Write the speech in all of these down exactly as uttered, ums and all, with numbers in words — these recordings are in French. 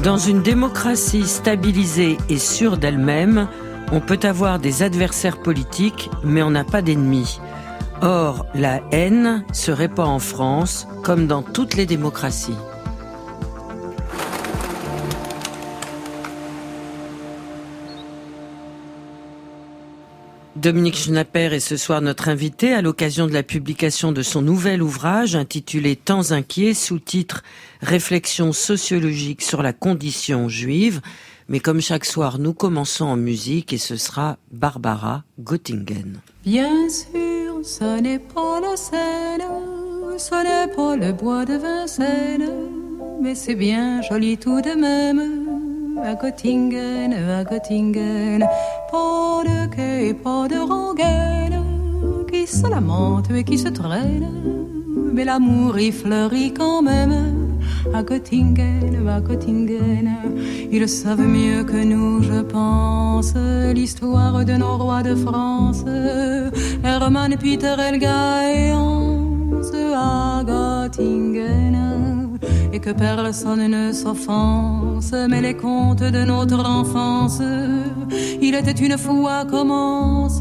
Dans une démocratie stabilisée et sûre d'elle-même, on peut avoir des adversaires politiques, mais on n'a pas d'ennemis. Or, la haine se répand en France, comme dans toutes les démocraties. Dominique Schnapper est ce soir notre invité à l'occasion de la publication de son nouvel ouvrage intitulé « Temps inquiets », sous-titre « Réflexion sociologique sur la condition juive ». Mais comme chaque soir, nous commençons en musique et ce sera Barbara Göttingen. Bien sûr, ce n'est pas la Seine, ce n'est pas le bois de Vincennes, mais c'est bien joli tout de même. À Göttingen, à Göttingen, pas de quai et pas de rengaine qui se lamentent et qui se traînent, mais l'amour y fleurit quand même. À Göttingen, à Göttingen, ils savent mieux que nous, je pense, l'histoire de nos rois de France, Hermann, Peter, Helga et Hans. À Göttingen, et que personne ne s'offense, mais les contes de notre enfance, il était une fois commence.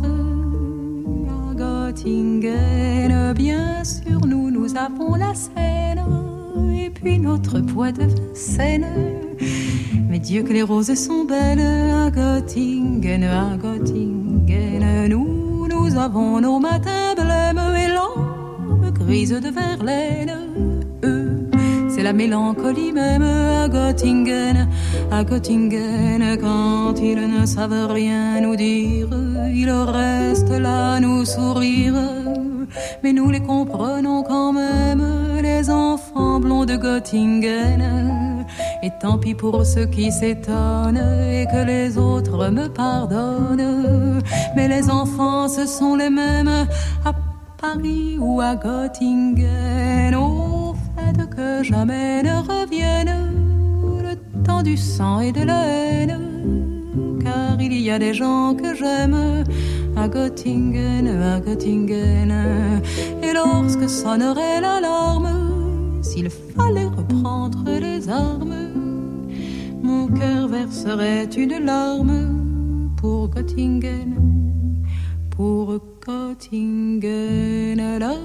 À Göttingen, bien sûr, nous, nous avons la Seine, et puis notre bois de Vincennes. Mais Dieu que les roses sont belles à Göttingen, à Göttingen. Nous, nous avons nos matins blêmes et l'âme grise de Verlaine. Eux, c'est la mélancolie même à Göttingen, à Göttingen. Quand ils ne savent rien nous dire, ils restent là nous sourire. Mais nous les comprenons quand même, les enfants blonds de Göttingen. Et tant pis pour ceux qui s'étonnent et que les autres me pardonnent. Mais les enfants, ce sont les mêmes à Paris ou à Göttingen. Au fait que jamais ne revienne le temps du sang et de la haine. Car il y a des gens que j'aime à Göttingen, à Göttingen. Et lorsque sonnerait l'alarme, s'il fallait reprendre les armes, mon cœur verserait une larme pour Göttingen, pour Göttingen. La, la,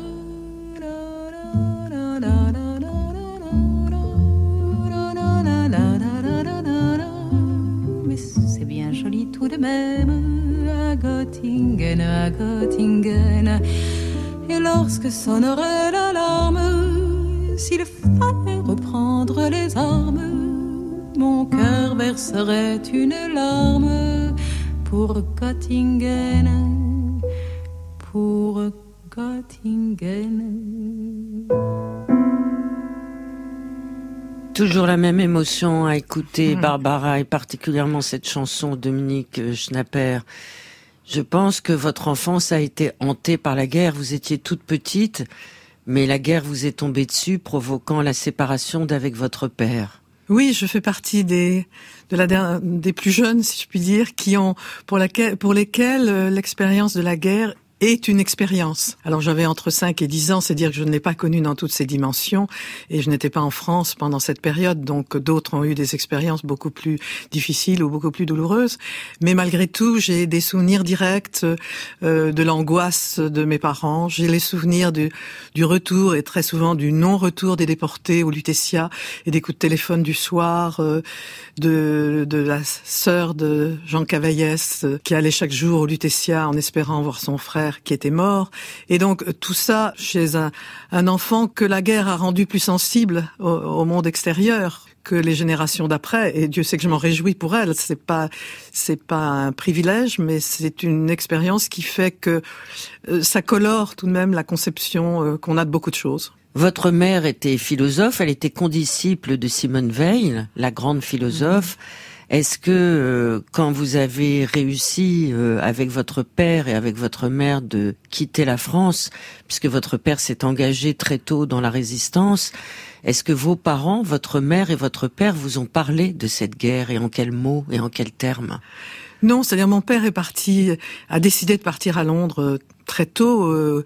la, la, la, la. Joli tout de même à Göttingen, à Göttingen. Et lorsque sonnerait l'alarme, s'il fallait reprendre les armes, mon cœur verserait une larme pour Göttingen, pour Göttingen. Toujours la même émotion à écouter Barbara, et particulièrement cette chanson Dominique Schnapper. Je pense que votre enfance a été hantée par la guerre. Vous étiez toute petite, mais la guerre vous est tombée dessus, provoquant la séparation d'avec votre père. Oui, je fais partie des de la des plus jeunes, si je puis dire, qui ont pour laquelle pour lesquels l'expérience de la guerre est une expérience. Alors j'avais entre cinq et dix ans, c'est dire que je ne l'ai pas connue dans toutes ses dimensions, et je n'étais pas en France pendant cette période, donc d'autres ont eu des expériences beaucoup plus difficiles ou beaucoup plus douloureuses. Mais malgré tout, j'ai des souvenirs directs euh, de l'angoisse de mes parents, j'ai les souvenirs du, du retour et très souvent du non-retour des déportés au Lutetia, et des coups de téléphone du soir euh, de, de la sœur de Jean Cavaillès euh, qui allait chaque jour au Lutetia en espérant voir son frère qui était mort. Et donc tout ça chez un, un enfant que la guerre a rendu plus sensible au, au monde extérieur que les générations d'après. Et Dieu sait que je m'en réjouis pour elle. C'est pas c'est pas un privilège, mais c'est une expérience qui fait que euh, ça colore tout de même la conception euh, qu'on a de beaucoup de choses. Votre mère était philosophe, elle était condisciple de Simone Veil, la grande philosophe. Mmh. Est-ce que euh, quand vous avez réussi euh, avec votre père et avec votre mère de quitter la France, puisque votre père s'est engagé très tôt dans la résistance, est-ce que vos parents, votre mère et votre père vous ont parlé de cette guerre et en quels mots et en quels termes ? Non, c'est-à-dire mon père est parti, a décidé de partir à Londres très tôt, euh,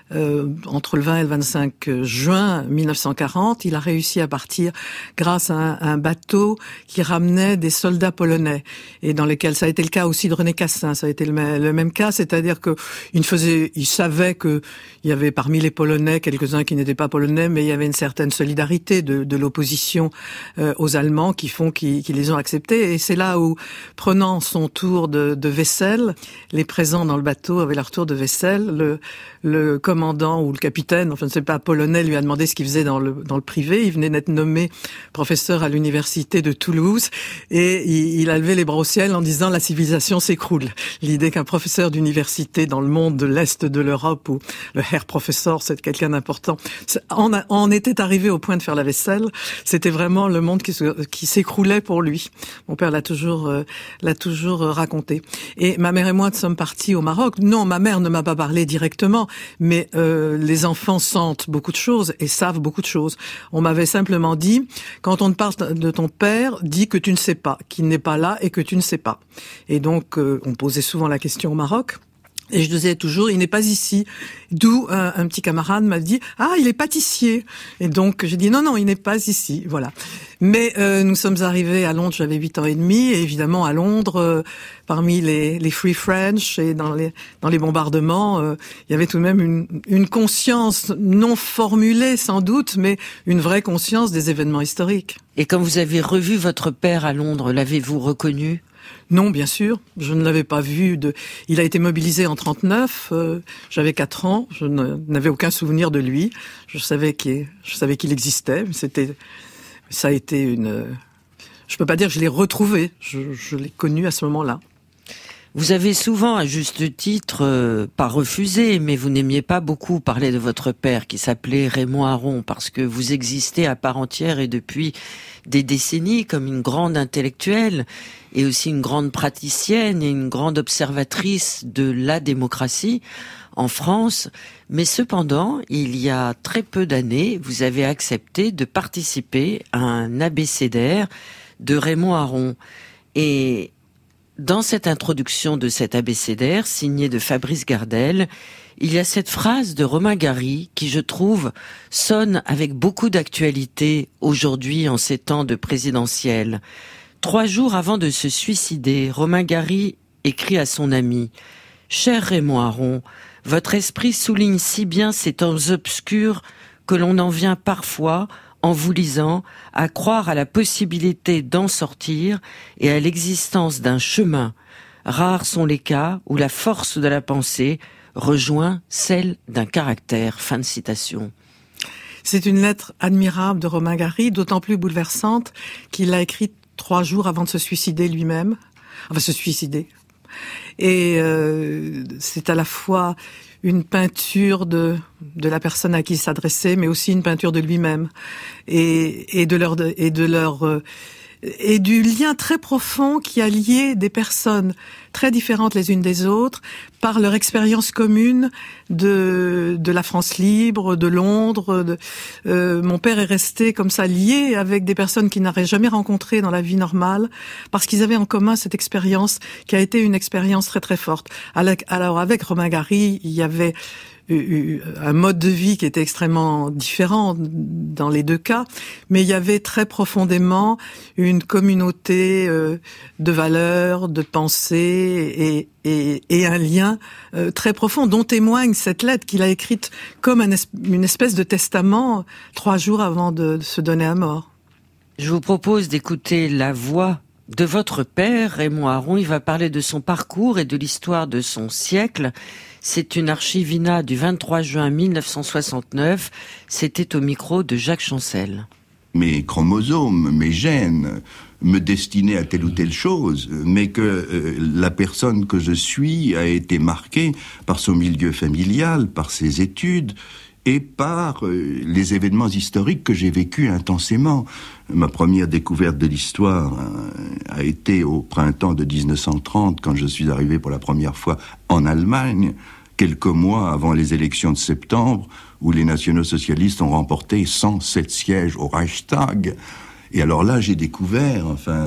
euh, entre le vingt et le vingt-cinq juin mille neuf cent quarante, il a réussi à partir grâce à un, un bateau qui ramenait des soldats polonais, et dans lesquels ça a été le cas aussi de René Cassin. Ça a été le, même, le même cas, c'est-à-dire que il faisait, il savait que il y avait parmi les Polonais quelques-uns qui n'étaient pas polonais, mais il y avait une certaine solidarité de, de l'opposition euh, aux Allemands qui font qu'ils qui les ont acceptés. Et c'est là où, prenant son tour de, de vaisselle, les présents dans le bateau avaient leur tour de vaisselle. Le, le commandant ou le capitaine, enfin je ne sais pas, polonais, lui a demandé ce qu'il faisait dans le, dans le privé. Il venait d'être nommé professeur à l'université de Toulouse et il, il a levé les bras au ciel en disant « la civilisation s'écroule ». L'idée qu'un professeur d'université dans le monde de l'Est de l'Europe, où le Herr Professor, c'est quelqu'un d'important, on, a, on était arrivé au point de faire la vaisselle. C'était vraiment le monde qui, se, qui s'écroulait pour lui. Mon père l'a toujours, euh, l'a toujours raconté. Et ma mère et moi nous sommes partis au Maroc. Non, ma mère ne m'a pas parlé directement, mais euh, les enfants sentent beaucoup de choses et savent beaucoup de choses. On m'avait simplement dit, quand on te parle de ton père, dis que tu ne sais pas, qu'il n'est pas là et que tu ne sais pas. Et donc, euh, on posait souvent la question au Maroc. Et je disais toujours, il n'est pas ici. D'où un, un petit camarade m'a dit, ah, il est pâtissier. Et donc, j'ai dit, non, non, il n'est pas ici. Voilà. Mais euh, nous sommes arrivés à Londres, j'avais huit ans et demi. Et évidemment, à Londres, euh, parmi les, les Free French et dans les, dans les bombardements, euh, il y avait tout de même une, une conscience non formulée, sans doute, mais une vraie conscience des événements historiques. Et quand vous avez revu votre père à Londres, l'avez-vous reconnu ? Non, bien sûr, je ne l'avais pas vu. De... Il a été mobilisé en trente-neuf, euh, j'avais quatre ans, je ne, n'avais aucun souvenir de lui. Je savais qu'il, je savais qu'il existait, mais c'était, ça a été une... Je peux pas dire que je l'ai retrouvé, je, je l'ai connu à ce moment-là. Vous avez souvent, à juste titre, euh, pas refusé, mais vous n'aimiez pas beaucoup parler de votre père, qui s'appelait Raymond Aron, parce que vous existez à part entière et depuis des décennies comme une grande intellectuelle et aussi une grande praticienne et une grande observatrice de la démocratie en France. Mais cependant, il y a très peu d'années, vous avez accepté de participer à un abécédaire de Raymond Aron. Et dans cette introduction de cet abécédaire, signé de Fabrice Gardel, il y a cette phrase de Romain Gary qui, je trouve, sonne avec beaucoup d'actualité aujourd'hui en ces temps de présidentielle. Trois jours avant de se suicider, Romain Gary écrit à son ami « Cher Raymond Aron, votre esprit souligne si bien ces temps obscurs que l'on en vient parfois, en vous lisant, à croire à la possibilité d'en sortir et à l'existence d'un chemin. Rares sont les cas où la force de la pensée rejoint celle d'un caractère. » Fin de citation. C'est une lettre admirable de Romain Gary, d'autant plus bouleversante qu'il l'a écrite trois jours avant de se suicider lui-même. Enfin, se suicider. Et euh, c'est à la fois une peinture de de la personne à qui il s'adressait, mais aussi une peinture de lui-même et et de leur et de leur euh, et du lien très profond qui a lié des personnes très différentes les unes des autres par leur expérience commune de de la France libre, de Londres. De, euh, mon père est resté comme ça lié avec des personnes qu'il n'aurait jamais rencontrées dans la vie normale parce qu'ils avaient en commun cette expérience qui a été une expérience très très forte. Alors avec Romain Gary, il y avait un mode de vie qui était extrêmement différent dans les deux cas, mais il y avait très profondément une communauté euh, de valeurs, de pensées et, et, et un lien euh, très profond dont témoigne cette lettre qu'il a écrite comme un es- une espèce de testament trois jours avant de, de se donner à mort. Je vous propose d'écouter la voix de votre père, Raymond Aron. Il va parler de son parcours et de l'histoire de son siècle. C'est une archivina du vingt-trois juin mille neuf cent soixante-neuf. C'était au micro de Jacques Chancel. Mes chromosomes, mes gènes me destinaient à telle ou telle chose, mais que euh, la personne que je suis a été marquée par son milieu familial, par ses études et par euh, les événements historiques que j'ai vécus intensément. Ma première découverte de l'histoire euh, a été au printemps de dix-neuf cent trente, quand je suis arrivé pour la première fois en Allemagne, quelques mois avant les élections de septembre, où les nationaux-socialistes ont remporté cent sept sièges au Reichstag. Et alors là, j'ai découvert, enfin,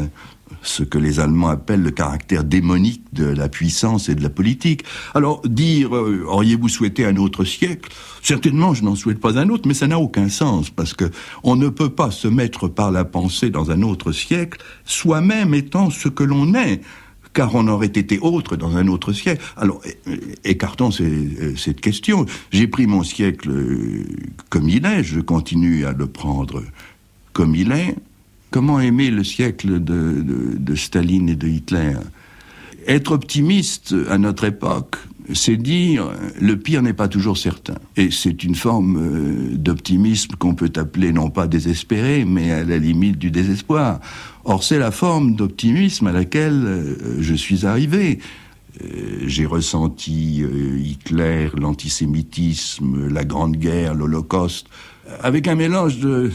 ce que les Allemands appellent le caractère démonique de la puissance et de la politique. Alors, dire euh, « auriez-vous souhaité un autre siècle ?» Certainement, je n'en souhaite pas un autre, mais ça n'a aucun sens, parce que on ne peut pas se mettre par la pensée dans un autre siècle, soi-même étant ce que l'on est, car on aurait été autre dans un autre siècle. Alors, écartons ces, cette question. J'ai pris mon siècle comme il est, je continue à le prendre comme il est. Comment aimer le siècle de, de, de Staline et de Hitler ? Être optimiste à notre époque, c'est dire le pire n'est pas toujours certain. Et c'est une forme d'optimisme qu'on peut appeler non pas désespéré, mais à la limite du désespoir. Or, c'est la forme d'optimisme à laquelle je suis arrivé. J'ai ressenti Hitler, l'antisémitisme, la Grande Guerre, l'Holocauste, avec un mélange de...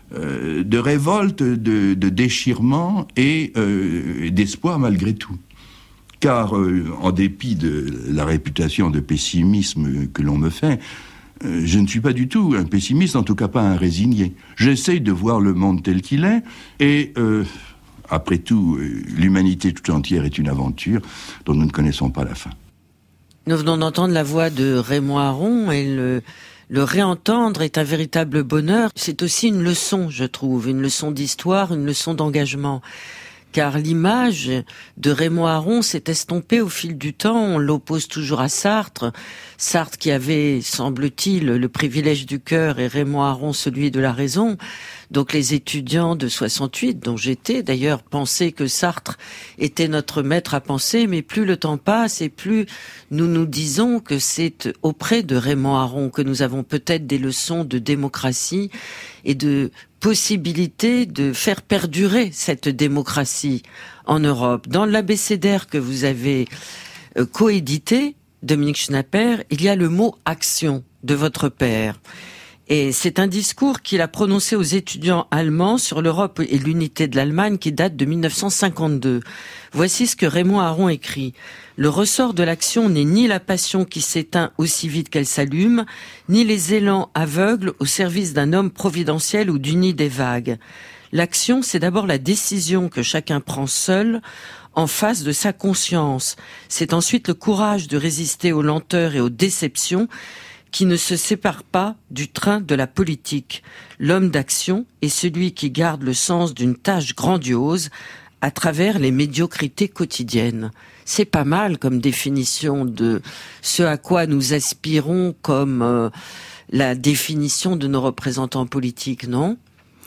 de révolte, de, de déchirement et euh, d'espoir malgré tout. Car, euh, en dépit de la réputation de pessimisme que l'on me fait, euh, je ne suis pas du tout un pessimiste, en tout cas pas un résigné. J'essaye de voir le monde tel qu'il est, et euh, après tout, euh, l'humanité tout entière est une aventure dont nous ne connaissons pas la fin. Nous venons d'entendre la voix de Raymond Aron, et le... Le réentendre est un véritable bonheur. C'est aussi une leçon, je trouve, une leçon d'histoire, une leçon d'engagement. Car l'image de Raymond Aron s'est estompée au fil du temps. On l'oppose toujours à Sartre. Sartre qui avait, semble-t-il, le privilège du cœur et Raymond Aron celui de la raison. Donc les étudiants de soixante-huit, dont j'étais d'ailleurs, pensaient que Sartre était notre maître à penser, mais plus le temps passe et plus nous nous disons que c'est auprès de Raymond Aron que nous avons peut-être des leçons de démocratie et de possibilité de faire perdurer cette démocratie en Europe. Dans l'abécédaire que vous avez euh, coédité, Dominique Schnapper, il y a le mot « action » de votre père. Et c'est un discours qu'il a prononcé aux étudiants allemands sur l'Europe et l'unité de l'Allemagne qui date de mille neuf cent cinquante-deux. Voici ce que Raymond Aron écrit. « Le ressort de l'action n'est ni la passion qui s'éteint aussi vite qu'elle s'allume, ni les élans aveugles au service d'un homme providentiel ou d'une idée vague. L'action, c'est d'abord la décision que chacun prend seul, en face de sa conscience. C'est ensuite le courage de résister aux lenteurs et aux déceptions qui ne se sépare pas du train de la politique. L'homme d'action est celui qui garde le sens d'une tâche grandiose à travers les médiocrités quotidiennes. » C'est pas mal comme définition de ce à quoi nous aspirons comme euh, la définition de nos représentants politiques, non ?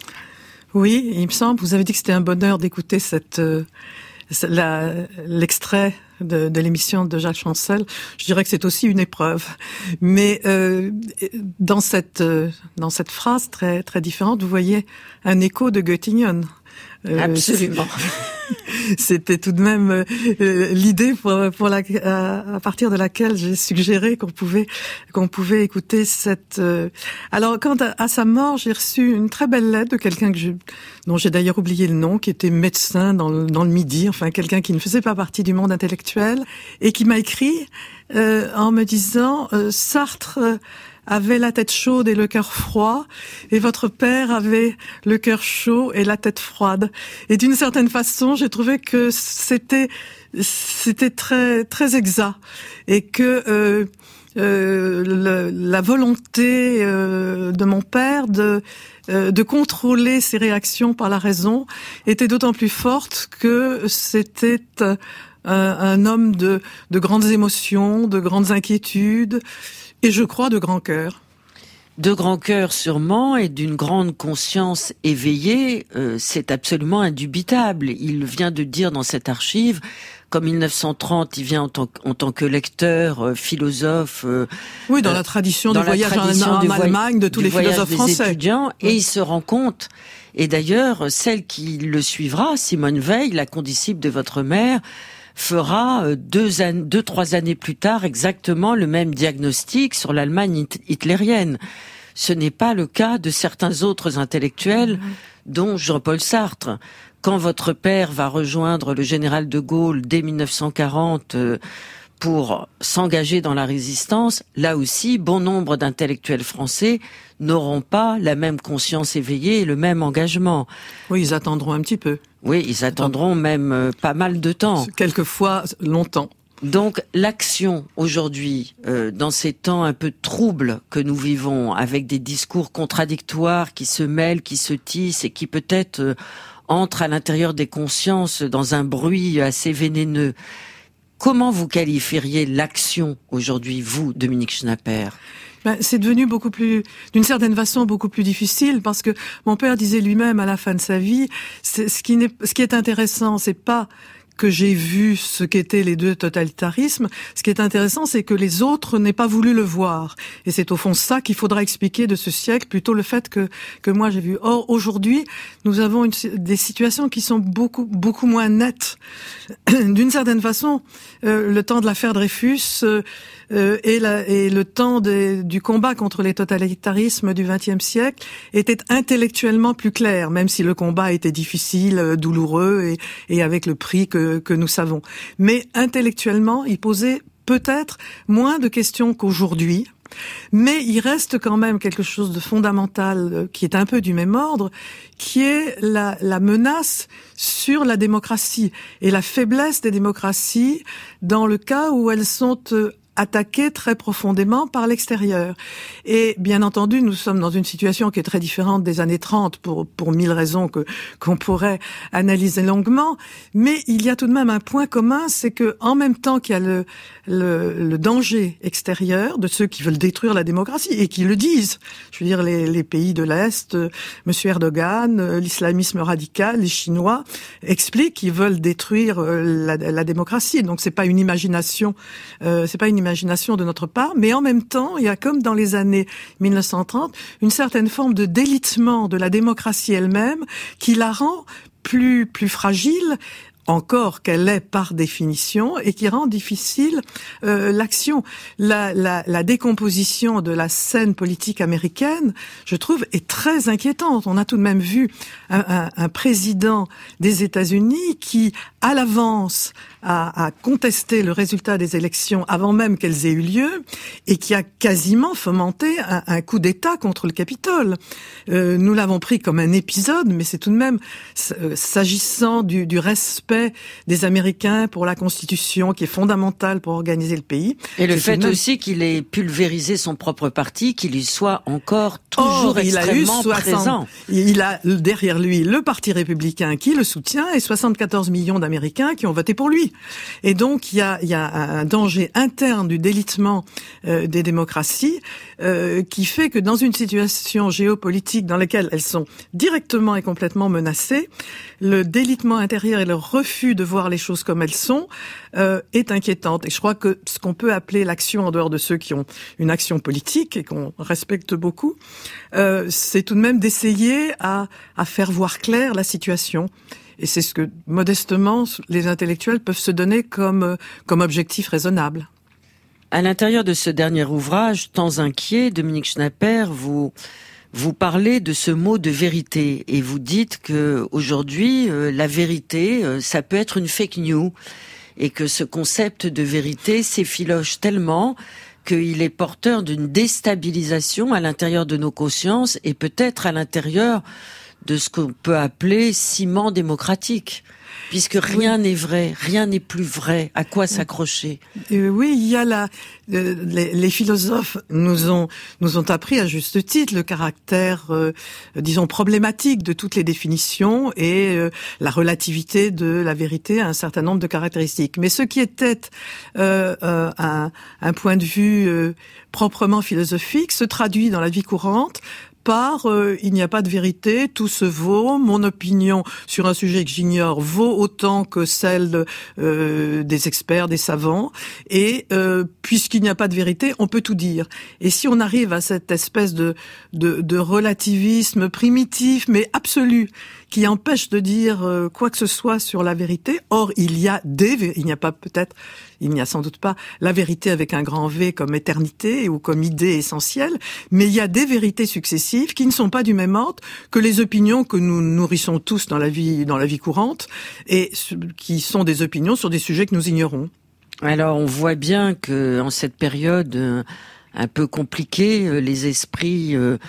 Oui, il me semble, vous avez dit que c'était un bonheur d'écouter cette... Euh... La, l'extrait de, de l'émission de Jacques Chancel, je dirais que c'est aussi une épreuve. Mais euh, dans cette euh, dans cette phrase très très différente, vous voyez un écho de Göttingen. Euh, Absolument. C'était tout de même euh, l'idée pour, pour la, à, à partir de laquelle j'ai suggéré qu'on pouvait qu'on pouvait écouter cette. Euh... Alors, quant à, à sa mort, j'ai reçu une très belle lettre de quelqu'un que je, dont j'ai d'ailleurs oublié le nom, qui était médecin dans le, dans le Midi, enfin quelqu'un qui ne faisait pas partie du monde intellectuel et qui m'a écrit euh, en me disant euh, Sartre. Euh, avait la tête chaude et le cœur froid, et votre père avait le cœur chaud et la tête froide. Et d'une certaine façon, j'ai trouvé que c'était c'était très très exact, et que euh, euh, le, la volonté euh, de mon père de euh, de contrôler ses réactions par la raison était d'autant plus forte que c'était euh, un homme de de grandes émotions, de grandes inquiétudes. Et je crois de grand cœur. De grand cœur sûrement, et d'une grande conscience éveillée, euh, c'est absolument indubitable. Il vient de dire dans cette archive qu'en mille neuf cent trente, il vient en tant, en tant que lecteur, euh, philosophe. Euh, oui, dans la tradition du voyage en, en Allemagne de tous les philosophes français. Étudiants, et il se rend compte. Et d'ailleurs, celle qui le suivra, Simone Veil, la condisciple de votre mère, fera deux, an- deux, trois années plus tard exactement le même diagnostic sur l'Allemagne hit- hitlérienne. Ce n'est pas le cas de certains autres intellectuels, mmh. dont Jean-Paul Sartre. Quand votre père va rejoindre le général de Gaulle dès mille neuf cent quarante euh, pour s'engager dans la résistance, là aussi, bon nombre d'intellectuels français n'auront pas la même conscience éveillée et le même engagement. Oui, ils attendront un petit peu. Oui, ils attendront même euh, pas mal de temps. Quelquefois longtemps. Donc l'action aujourd'hui, euh, dans ces temps un peu troubles que nous vivons, avec des discours contradictoires qui se mêlent, qui se tissent et qui peut-être euh, entrent à l'intérieur des consciences dans un bruit assez vénéneux, comment vous qualifieriez l'action aujourd'hui, vous, Dominique Schnapper ? Ben, c'est devenu beaucoup plus, d'une certaine façon, beaucoup plus difficile parce que mon père disait lui-même à la fin de sa vie, c'est, ce qui n'est, ce qui est intéressant, c'est pas que j'ai vu ce qu'étaient les deux totalitarismes. Ce qui est intéressant, c'est que les autres n'aient pas voulu le voir. Et c'est au fond ça qu'il faudra expliquer de ce siècle, plutôt le fait que que moi j'ai vu. Or, aujourd'hui, nous avons une, des situations qui sont beaucoup beaucoup moins nettes. D'une certaine façon, euh, le temps de l'affaire Dreyfus euh, euh, et, la, et le temps des, du combat contre les totalitarismes du vingtième siècle était intellectuellement plus clair, même si le combat était difficile, douloureux et, et avec le prix que que nous savons. Mais intellectuellement, il posait peut-être moins de questions qu'aujourd'hui, mais il reste quand même quelque chose de fondamental qui est un peu du même ordre, qui est la, la menace sur la démocratie et la faiblesse des démocraties dans le cas où elles sont attaquées très profondément par l'extérieur. Et bien entendu, nous sommes dans une situation qui est très différente des années trente pour pour mille raisons que qu'on pourrait analyser longuement, mais il y a tout de même un point commun, c'est que en même temps qu'il y a le le, le danger extérieur de ceux qui veulent détruire la démocratie et qui le disent, je veux dire les les pays de l'Est, euh, monsieur Erdogan, euh, l'islamisme radical, les Chinois expliquent qu'ils veulent détruire euh, la, la démocratie. Donc c'est pas une imagination, euh, c'est pas une imagination de notre part, mais en même temps, il y a comme dans les années mille neuf cent trente, une certaine forme de délitement de la démocratie elle-même qui la rend plus plus fragile encore qu'elle est par définition et qui rend difficile euh, l'action. La, la, la décomposition de la scène politique américaine, je trouve, est très inquiétante. On a tout de même vu un, un, un président des États-Unis qui, à l'avance, a, a contesté le résultat des élections avant même qu'elles aient eu lieu et qui a quasiment fomenté un, un coup d'État contre le Capitole. Euh, nous l'avons pris comme un épisode, mais c'est tout de même, euh, s'agissant du, du respect des Américains pour la Constitution, qui est fondamentale pour organiser le pays. Et le fait même... aussi qu'il ait pulvérisé son propre parti, qu'il y soit encore toujours oh, extrêmement il a eu présent. Il a derrière lui le Parti républicain qui le soutient et soixante-quatorze millions d'Américains qui ont voté pour lui. Et donc il y a, il y a un danger interne du délitement euh, des démocraties euh, qui fait que dans une situation géopolitique dans laquelle elles sont directement et complètement menacées, le délitement intérieur et le refus de voir les choses comme elles sont euh, est inquiétante. Et je crois que ce qu'on peut appeler l'action en dehors de ceux qui ont une action politique et qu'on respecte beaucoup, euh, c'est tout de même d'essayer à, à faire voir clair la situation. Et c'est ce que, modestement, les intellectuels peuvent se donner comme, comme objectif raisonnable. À l'intérieur de ce dernier ouvrage, Temps inquiet, Dominique Schnapper, vous... Vous parlez de ce mot de vérité et vous dites que aujourd'hui euh, la vérité euh, ça peut être une fake news et que ce concept de vérité s'effiloche tellement qu'il est porteur d'une déstabilisation à l'intérieur de nos consciences et peut-être à l'intérieur de ce qu'on peut appeler ciment démocratique. Puisque rien n'est vrai, rien n'est plus vrai. À quoi s'accrocher ? euh, Oui, il y a la, euh, les, les philosophes nous ont nous ont appris à juste titre le caractère, euh, disons, problématique de toutes les définitions et euh, la relativité de la vérité à un certain nombre de caractéristiques. Mais ce qui était euh, euh, un, un point de vue euh, proprement philosophique se traduit dans la vie courante par euh, il n'y a pas de vérité, tout se vaut, mon opinion sur un sujet que j'ignore vaut autant que celle de, euh, des experts, des savants, et euh, puisqu'il n'y a pas de vérité, on peut tout dire. Et si on arrive à cette espèce de, de, de relativisme primitif mais absolu, qui empêche de dire euh, quoi que ce soit sur la vérité, or il y a des, il n'y a pas peut-être, il n'y a sans doute pas la vérité avec un grand V comme éternité ou comme idée essentielle, mais il y a des vérités successives qui ne sont pas du même ordre que les opinions que nous nourrissons tous dans la vie, dans la vie courante, et qui sont des opinions sur des sujets que nous ignorons. Alors on voit bien que en cette période euh, un peu compliquée, euh, les esprits euh,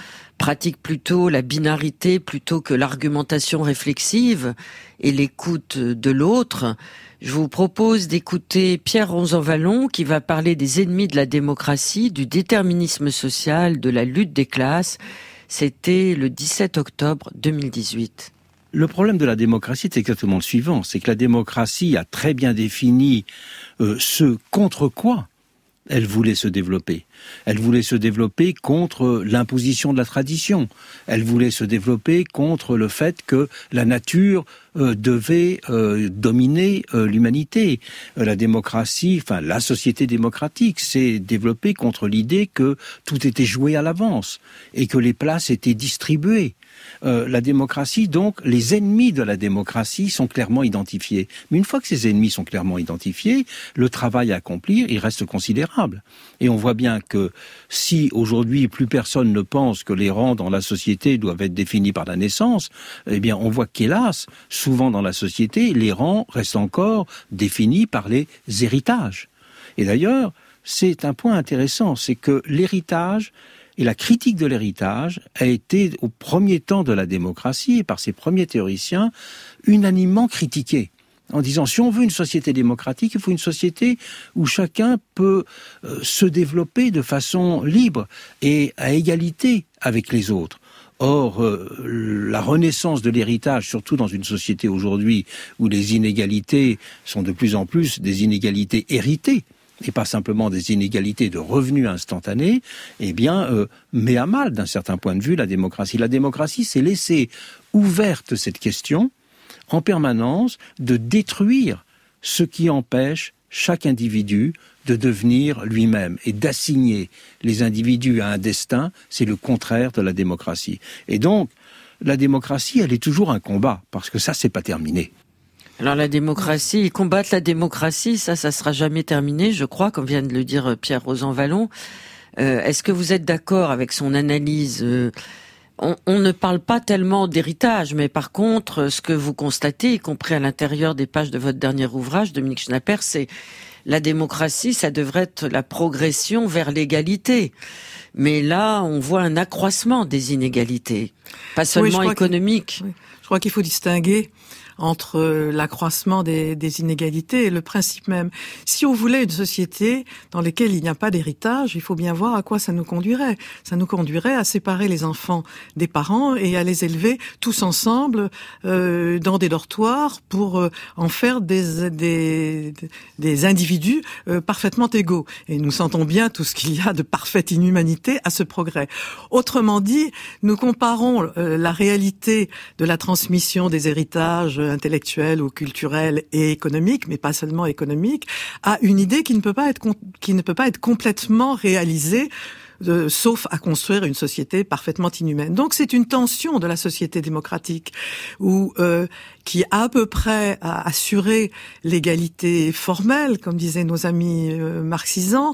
pratique plutôt la binarité plutôt que l'argumentation réflexive et l'écoute de l'autre. Je vous propose d'écouter Pierre Rosanvallon qui va parler des ennemis de la démocratie, du déterminisme social, de la lutte des classes. C'était le dix-sept octobre deux mille dix-huit. Le problème de la démocratie, c'est exactement le suivant. C'est que la démocratie a très bien défini euh, ce contre quoi elle voulait se développer. Elle voulait se développer contre l'imposition de la tradition. Elle voulait se développer contre le fait que la nature euh, devait euh, dominer euh, l'humanité. Euh, la démocratie, enfin la société démocratique s'est développée contre l'idée que tout était joué à l'avance et que les places étaient distribuées. Euh, la démocratie, donc, les ennemis de la démocratie sont clairement identifiés. Mais une fois que ces ennemis sont clairement identifiés, le travail à accomplir, il reste considérable. Et on voit bien que si aujourd'hui plus personne ne pense que les rangs dans la société doivent être définis par la naissance, eh bien on voit qu'hélas, souvent dans la société, les rangs restent encore définis par les héritages. Et d'ailleurs, c'est un point intéressant, c'est que l'héritage et la critique de l'héritage a été, au premier temps de la démocratie, et par ses premiers théoriciens, unanimement critiquée. En disant, si on veut une société démocratique, il faut une société où chacun peut euh, se développer de façon libre et à égalité avec les autres. Or, euh, la renaissance de l'héritage, surtout dans une société aujourd'hui où les inégalités sont de plus en plus des inégalités héritées, et pas simplement des inégalités de revenus instantanés, eh bien, euh, met à mal, d'un certain point de vue, la démocratie. La démocratie, c'est laisser ouverte cette question, en permanence, de détruire ce qui empêche chaque individu de devenir lui-même et d'assigner les individus à un destin, c'est le contraire de la démocratie. Et donc, la démocratie, elle est toujours un combat, parce que ça, c'est pas terminé. Alors la démocratie, combattre la démocratie, ça, ça sera jamais terminé, je crois, comme vient de le dire Pierre Rosanvallon. Euh, est-ce que vous êtes d'accord avec son analyse ? euh, on, on ne parle pas tellement d'héritage, mais par contre, ce que vous constatez, y compris à l'intérieur des pages de votre dernier ouvrage, Dominique Schnapper, c'est la démocratie, ça devrait être la progression vers l'égalité. Mais là, on voit un accroissement des inégalités, pas seulement oui, économiques. Oui. Je crois qu'il faut distinguer entre l'accroissement des, des inégalités et le principe même. Si on voulait une société dans laquelle il n'y a pas d'héritage, il faut bien voir à quoi ça nous conduirait. Ça nous conduirait à séparer les enfants des parents et à les élever tous ensemble euh, dans des dortoirs pour euh, en faire des, des, des individus euh, parfaitement égaux. Et nous sentons bien tout ce qu'il y a de parfaite inhumanité à ce progrès. Autrement dit, nous comparons euh, la réalité de la transmission des héritages intellectuelle ou culturelle et économique, mais pas seulement économique, à une idée qui ne peut pas être qui ne peut pas être complètement réalisée, euh, sauf à construire une société parfaitement inhumaine. Donc c'est une tension de la société démocratique où euh, qui a à peu près à assurer l'égalité formelle, comme disaient nos amis euh, marxisants,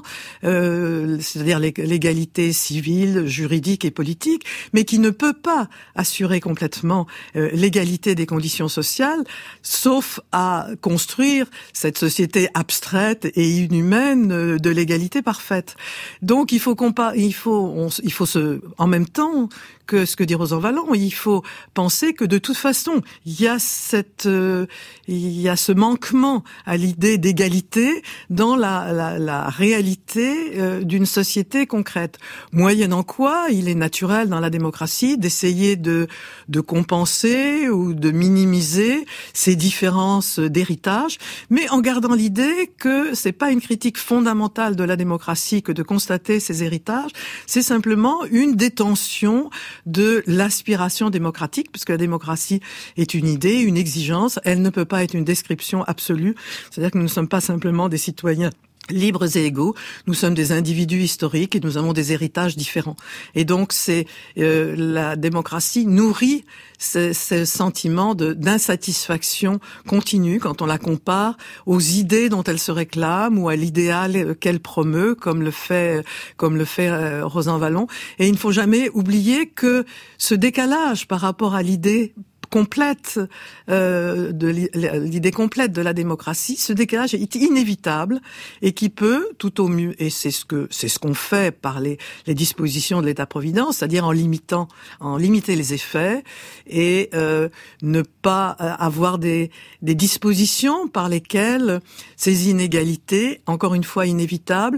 euh, c'est-à-dire l'égalité civile, juridique et politique, mais qui ne peut pas assurer complètement euh, l'égalité des conditions sociales, sauf à construire cette société abstraite et inhumaine euh, de l'égalité parfaite. Donc il faut comparer, il faut, on, il faut se, en même temps que ce que dit Rosanvallon, il faut penser que de toute façon, il y a cette, euh, il y a ce manquement à l'idée d'égalité dans la, la, la réalité euh, d'une société concrète. Moyennant quoi, il est naturel dans la démocratie d'essayer de, de compenser ou de minimiser ces différences d'héritage, mais en gardant l'idée que c'est pas une critique fondamentale de la démocratie que de constater ces héritages, c'est simplement une détention de l'aspiration démocratique, puisque la démocratie est une idée, une exigence, elle ne peut pas être une description absolue, c'est-à-dire que nous ne sommes pas simplement des citoyens libres et égaux, nous sommes des individus historiques et nous avons des héritages différents. Et donc c'est euh, la démocratie nourrit ce, ce sentiment de, d'insatisfaction continue quand on la compare aux idées dont elle se réclame ou à l'idéal qu'elle promeut, comme le fait comme le fait euh, Rosanvallon. Et il ne faut jamais oublier que ce décalage par rapport à l'idée complète euh, de l'idée complète de la démocratie, ce décalage est inévitable et qui peut tout au mieux, et c'est ce que c'est ce qu'on fait par les, les dispositions de l'État-providence, c'est-à-dire en limitant, en limiter les effets et euh, ne pas avoir des, des dispositions par lesquelles ces inégalités, encore une fois inévitables,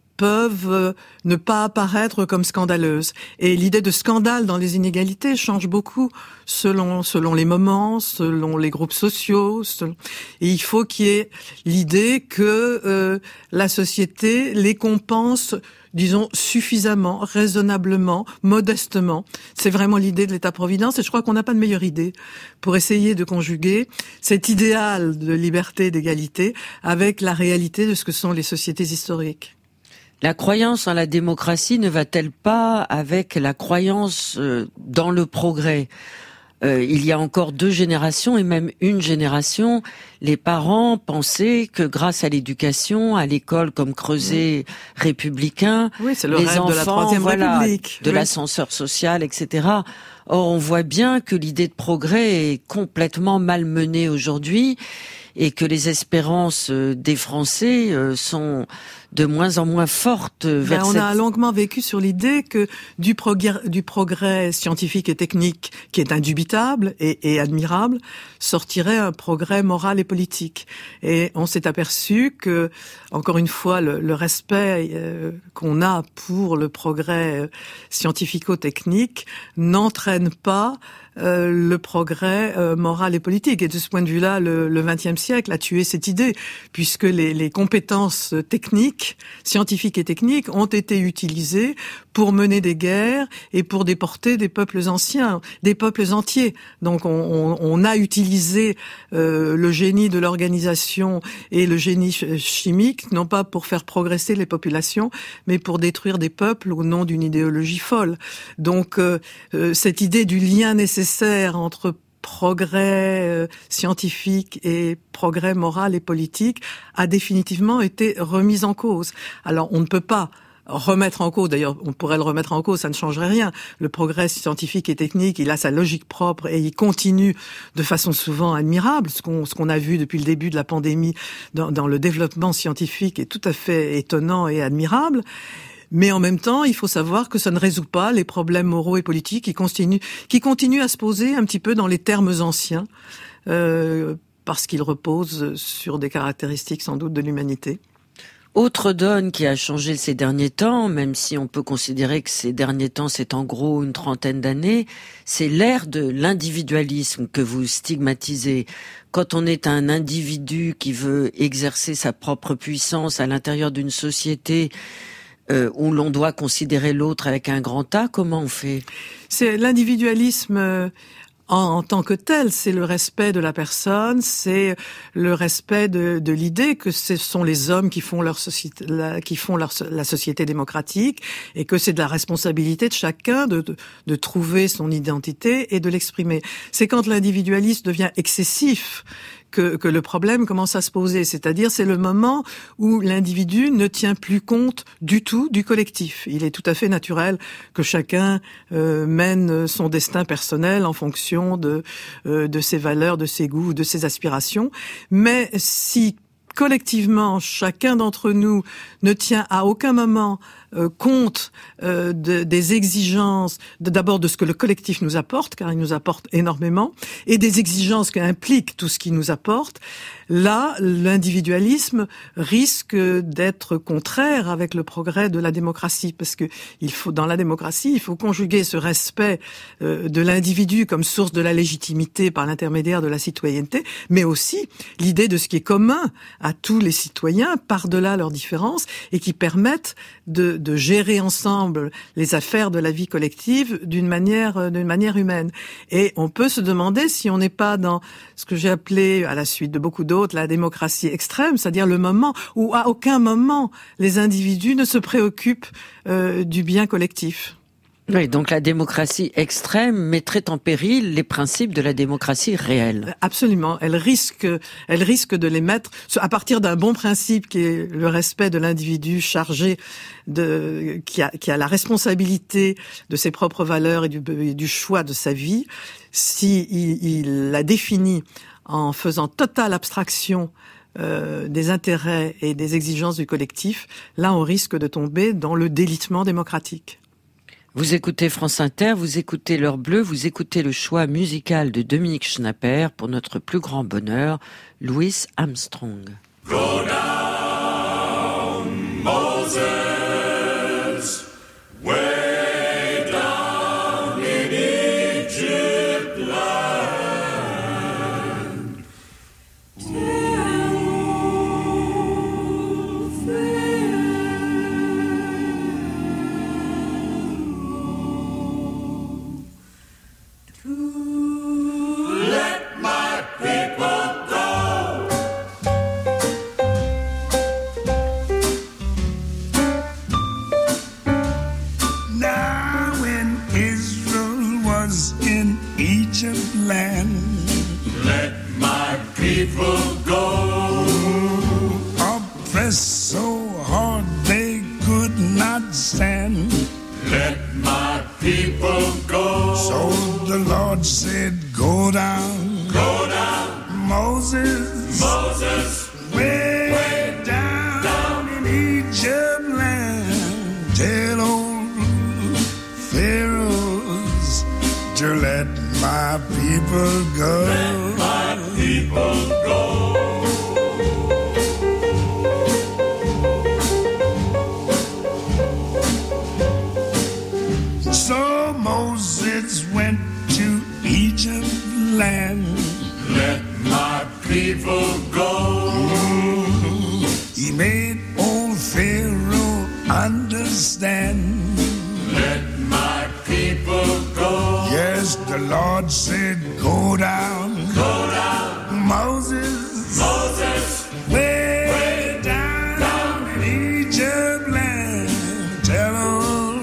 peuvent ne pas apparaître comme scandaleuses. Et l'idée de scandale dans les inégalités change beaucoup selon selon les moments, selon les groupes sociaux. Selon... Et il faut qu'il y ait l'idée que euh, la société les compense, disons, suffisamment, raisonnablement, modestement. C'est vraiment l'idée de l'État-providence et je crois qu'on n'a pas de meilleure idée pour essayer de conjuguer cet idéal de liberté et d'égalité avec la réalité de ce que sont les sociétés historiques. La croyance en la démocratie ne va-t-elle pas avec la croyance dans le progrès ? Euh, il y a encore deux générations et même une génération, les parents pensaient que grâce à l'éducation, à l'école comme creuset oui. républicain, oui, c'est le les rêve enfants, de la troisième voilà, République, de oui. l'ascenseur social, et cetera. Or, on voit bien que l'idée de progrès est complètement malmenée aujourd'hui et que les espérances des Français sont de moins en moins fortes vers ben, on cette... a longuement vécu sur l'idée que du progrès, du progrès scientifique et technique, qui est indubitable et, et admirable, sortirait un progrès moral et politique. Et on s'est aperçu que, encore une fois, le, le respect euh, qu'on a pour le progrès scientifico-technique n'entraîne pas Euh, le progrès euh, moral et politique. Et de ce point de vue-là, le, le vingtième siècle a tué cette idée, puisque les, les compétences techniques, scientifiques et techniques, ont été utilisées pour mener des guerres et pour déporter des peuples anciens, des peuples entiers. Donc on, on, on a utilisé euh, le génie de l'organisation et le génie chimique, non pas pour faire progresser les populations, mais pour détruire des peuples au nom d'une idéologie folle. Donc euh, euh, cette idée du lien nécessaire entre progrès euh, scientifique et progrès moral et politique a définitivement été remise en cause. Alors on ne peut pas remettre en cause, d'ailleurs on pourrait le remettre en cause, ça ne changerait rien. Le progrès scientifique et technique, il a sa logique propre et il continue de façon souvent admirable. Ce qu'on, ce qu'on a vu depuis le début de la pandémie dans, dans le développement scientifique est tout à fait étonnant et admirable. Mais en même temps, il faut savoir que ça ne résout pas les problèmes moraux et politiques qui continuent, qui continuent à se poser un petit peu dans les termes anciens, euh, parce qu'ils reposent sur des caractéristiques sans doute de l'humanité. Autre donne qui a changé ces derniers temps, même si on peut considérer que ces derniers temps c'est en gros une trentaine d'années, c'est l'ère de l'individualisme que vous stigmatisez. Quand on est un individu qui veut exercer sa propre puissance à l'intérieur d'une société, Euh, où l'on doit considérer l'autre avec un grand A, comment on fait ? C'est l'individualisme euh, en, en tant que tel, c'est le respect de la personne, c'est le respect de, de l'idée que ce sont les hommes qui font leur société, la, qui font leur, la société démocratique, et que c'est de la responsabilité de chacun de, de, de trouver son identité et de l'exprimer. C'est quand l'individualisme devient excessif Que, que le problème commence à se poser, c'est-à-dire c'est le moment où l'individu ne tient plus compte du tout du collectif. Il est tout à fait naturel que chacun euh, mène son destin personnel en fonction de euh, de ses valeurs, de ses goûts, de ses aspirations, mais si collectivement chacun d'entre nous ne tient à aucun moment euh, compte euh, de, des exigences, de, d'abord de ce que le collectif nous apporte, car il nous apporte énormément, et des exigences qu'implique tout ce qu'il nous apporte, là, l'individualisme risque d'être contraire avec le progrès de la démocratie, parce que il faut, dans la démocratie, il faut conjuguer ce respect euh, de l'individu comme source de la légitimité par l'intermédiaire de la citoyenneté, mais aussi l'idée de ce qui est commun à tous les citoyens, par-delà leurs différences, et qui permettent de, de gérer ensemble les affaires de la vie collective d'une manière, d'une manière humaine. Et on peut se demander si on n'est pas dans ce que j'ai appelé, à la suite de beaucoup d'autres, la démocratie extrême, c'est-à-dire le moment où à aucun moment les individus ne se préoccupent euh, du bien collectif. Oui, donc la démocratie extrême mettrait en péril les principes de la démocratie réelle. Absolument. Elle risque, elle risque de les mettre à partir d'un bon principe qui est le respect de l'individu chargé de, qui a, qui a la responsabilité de ses propres valeurs et du, et du choix de sa vie. Si il, il la définit en faisant totale abstraction Euh, des intérêts et des exigences du collectif, là on risque de tomber dans le délitement démocratique. Vous écoutez France Inter, vous écoutez L'Heure Bleue, vous écoutez le choix musical de Dominique Schnapper pour notre plus grand bonheur, Louis Armstrong. Go down, Moses, way down in Egypt land. Let my people go. Oppressed so hard they could not stand. Let my people go. So the Lord said, go down. Go down. Moses. Moses. Way, way down, down in Egypt land. Tell old Pharaohs to let my people go. Let my people go. So Moses went to Egypt land. Let my people go. Mm-hmm. He made old Pharaoh understand. Let my people go. Yes, the Lord said, go down. Go down. Moses. Moses. Way, way down, down in Egypt land. Tell old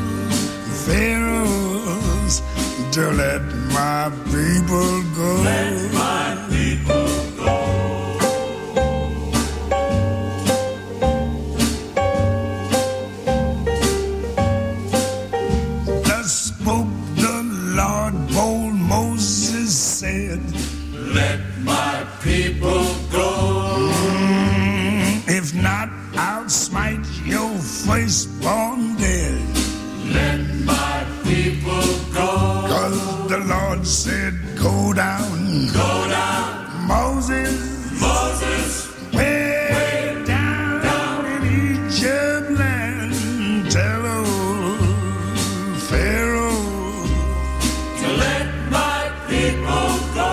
Pharaohs to let my people go. Let my people go. Let my people go. Mm, if not, I'll smite your firstborn dead. Let my people go. 'Cause the Lord said, go down. Go down. Moses. Moses. Way, way down, down in Egypt land. Tell old Pharaoh to let my people go.